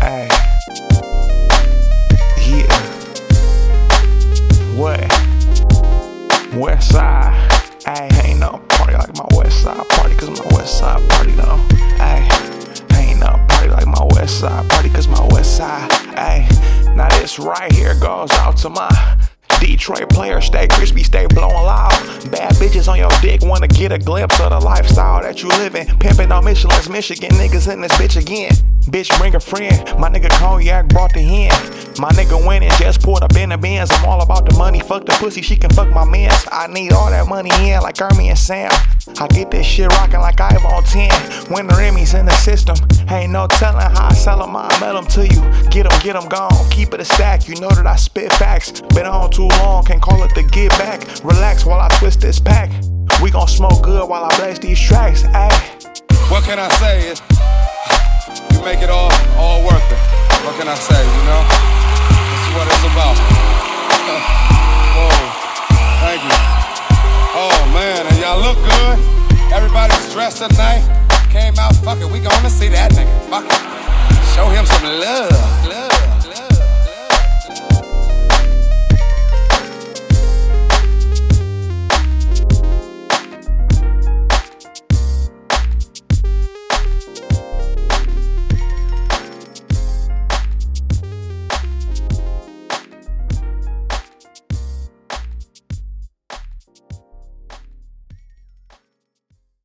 Ay. Yeah. What? West side. Ay, ain't no party like my west side party, cause my west side party though. Ay, ain't no party like my west side party, cause my west side. Ay, now this right here goes out to my Detroit players. Stay crispy, stay blowing loud. Bad bitches on your dick wanna get a glimpse of the lifestyle that you living. Pimping on Michelin's Michigan, niggas in this bitch again. Bitch, bring a friend. My nigga Cognac brought the hen. My nigga went and just pulled up in the Benz. I'm all about the money, fuck the pussy, she can fuck my mans. I need all that money in like Ermy and Sam. I get this shit rockin' like Ivan on 10. When the Remy's in the system, ain't no telling how I sell them, I mail them to you. Get them gone, keep it a stack. You know that I spit facts. Been on too long, can't call it the get back. Relax while I twist this pack. We gon' smoke good while I blaze these tracks. Ay. What can I say? You make it all worth it. What can I say, you know? This is what it's about. Whoa, thank you. Oh man, and y'all look good. Everybody's dressed tonight. Came out, fuck it, we gonna see that nigga. Fuck it. Show him some love.